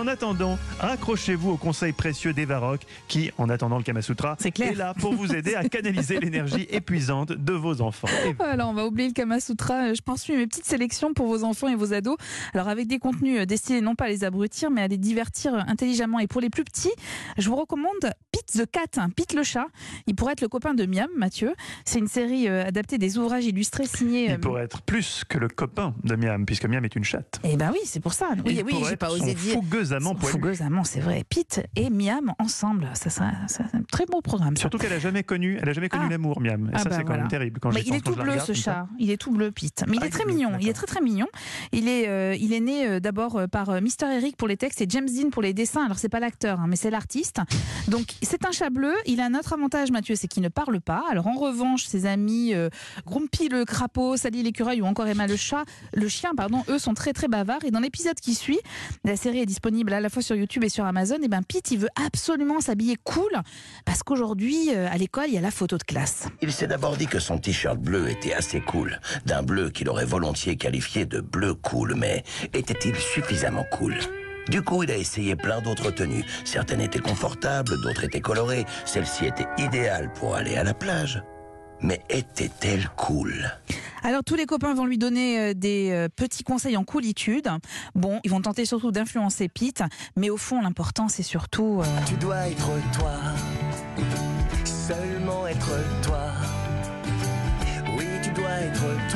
en attendant, accrochez-vous aux conseils précieux d'Eva Rock qui, en attendant le Kama Sutra, est là pour vous aider à canaliser l'énergie épuisante de vos enfants. Voilà, on va oublier le Kama Sutra. Je poursuis mes petites sélections pour vos enfants et vos ados. Alors avec des contenus destinés non pas à les abrutir, mais à les divertir intelligemment. Et pour les plus petits, je vous recommande Pete the Cat, Pete le chat. Il pourrait être le copain de Miam, Mathieu. C'est une série adaptée des ouvrages illustrés signés... Il pourrait être plus que le copain de Miam, puisque Miam est une chatte. Eh ben oui, c'est pour ça. Oui, j'ai pas osé dire. Fougueux amant poilu. Fougueux amant, c'est vrai. Pete et Miam ensemble, ça c'est un très beau programme. Ça. Surtout qu'elle n'a jamais connu l'amour, Miam. Et ça, c'est quand même terrible. Quand il est tout bleu, ce chat. Il est tout bleu, Pete. Mais il est très mignon. Il est très très mignon. Il est né d'abord par Mister Eric pour les textes et James Dean pour les dessins. Alors c'est pas l'acteur, mais c'est l'artiste. Donc c'est un chat bleu. Il a un autre avantage, Mathieu, c'est qu'il ne parle pas. Alors en revanche, ses amis Grumpy le crapaud, Sally l'écureuil ou encore Emma le chien, eux sont très très bavards. Et dans l'épisode qui suit, la série est disponible à la fois sur YouTube et sur Amazon. Et ben Pete, il veut absolument s'habiller cool parce qu'aujourd'hui à l'école il y a la photo de classe. Il s'est d'abord dit que son t-shirt bleu était assez cool, d'un bleu qu'il aurait volontiers qualifié de bleu cool, mais était-il suffisamment cool ? Du coup, il a essayé plein d'autres tenues. Certaines étaient confortables, d'autres étaient colorées. Celle-ci était idéale pour aller à la plage. Mais était-elle cool ? Alors tous les copains vont lui donner des petits conseils en coolitude. Bon, ils vont tenter surtout d'influencer Pete, mais au fond l'important c'est surtout... Tu dois être toi, seulement être toi. Oui, tu dois être toi.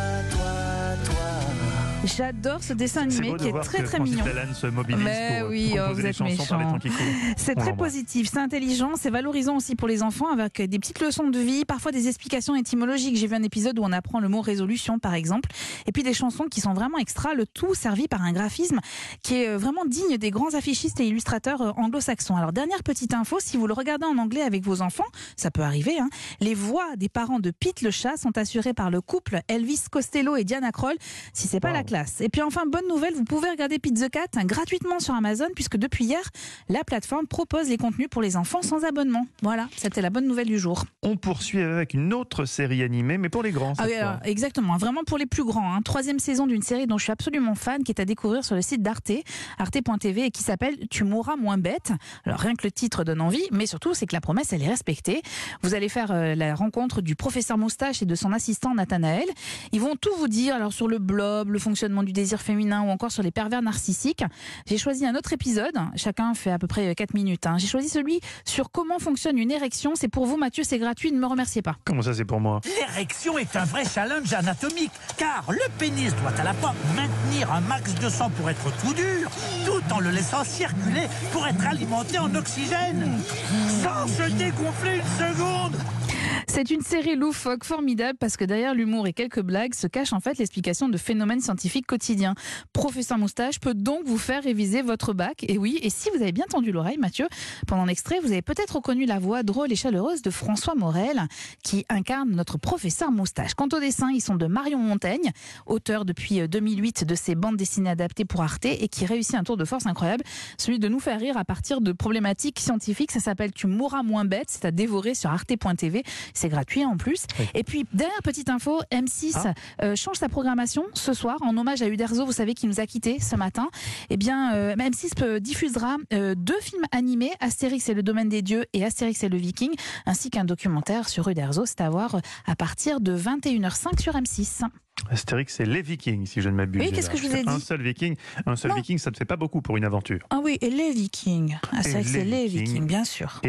J'adore ce dessin animé qui est très très mignon. Se mobilise mais pour oui, vous êtes méchant. C'est très positif, c'est intelligent, c'est valorisant aussi pour les enfants avec des petites leçons de vie, parfois des explications étymologiques. J'ai vu un épisode où on apprend le mot résolution par exemple, et puis des chansons qui sont vraiment extra, le tout servi par un graphisme qui est vraiment digne des grands affichistes et illustrateurs anglo-saxons. Alors dernière petite info, si vous le regardez en anglais avec vos enfants, ça peut arriver, hein, les voix des parents de Pete le chat sont assurées par le couple Elvis Costello et Diana Krall, si c'est pas la classe. Et puis enfin, bonne nouvelle, vous pouvez regarder Pete the Cat gratuitement sur Amazon puisque depuis hier, la plateforme propose les contenus pour les enfants sans abonnement. Voilà, c'était la bonne nouvelle du jour. On poursuit avec une autre série animée, mais pour les grands. Ah oui, alors, exactement, vraiment pour les plus grands. Hein. 3e saison d'une série dont je suis absolument fan, qui est à découvrir sur le site d'Arte, arte.tv, et qui s'appelle Tu mourras moins bête. Alors rien que le titre donne envie, mais surtout c'est que la promesse elle est respectée. Vous allez faire la rencontre du professeur Moustache et de son assistant Nathanaël. Ils vont tout vous dire alors sur le blob, le fonctionnement du désir féminin ou encore sur les pervers narcissiques. J'ai choisi un autre épisode, chacun fait à peu près 4 minutes. Hein. J'ai choisi celui sur comment fonctionne une érection. C'est pour vous Mathieu, c'est gratuit, ne me remerciez pas. Comment ça c'est pour moi ? L'érection est un vrai challenge anatomique, car le pénis doit à la fois maintenir un max de sang pour être tout dur, tout en le laissant circuler pour être alimenté en oxygène, sans se dégonfler une seconde. C'est une série loufoque formidable parce que derrière l'humour et quelques blagues se cache en fait l'explication de phénomènes scientifiques quotidiens. Professeur Moustache peut donc vous faire réviser votre bac. Et oui, et si vous avez bien tendu l'oreille, Mathieu, pendant l'extrait, vous avez peut-être reconnu la voix drôle et chaleureuse de François Morel qui incarne notre professeur Moustache. Quant aux dessins, ils sont de Marion Montaigne, auteur depuis 2008 de ces bandes dessinées adaptées pour Arte et qui réussit un tour de force incroyable, celui de nous faire rire à partir de problématiques scientifiques. Ça s'appelle Tu mourras moins bête, c'est à dévorer sur arte.tv. C'est gratuit en plus. Oui. Et puis, dernière petite info, M6 change sa programmation ce soir en hommage à Uderzo, vous savez, qui nous a quittés ce matin. Eh bien, M6 diffusera 2 films animés, Astérix et le domaine des dieux et Astérix et le Viking, ainsi qu'un documentaire sur Uderzo. C'est à voir à partir de 21h05 sur M6. Astérix et les Vikings, si je ne m'abuse. Oui, qu'est-ce que je vous ai dit ? Un seul Viking, Viking, ça ne fait pas beaucoup pour une aventure. Ah oui, et les Vikings. Astérix et les Vikings, bien sûr.